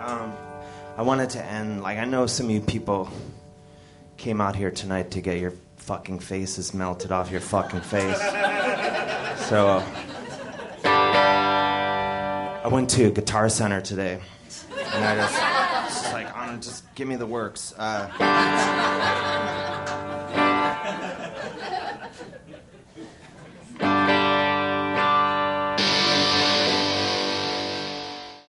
I wanted to end, like, I know some of you people came out here tonight to get your fucking faces melted off your fucking face. So, I went to Guitar Center today, and I just like, just give me the works.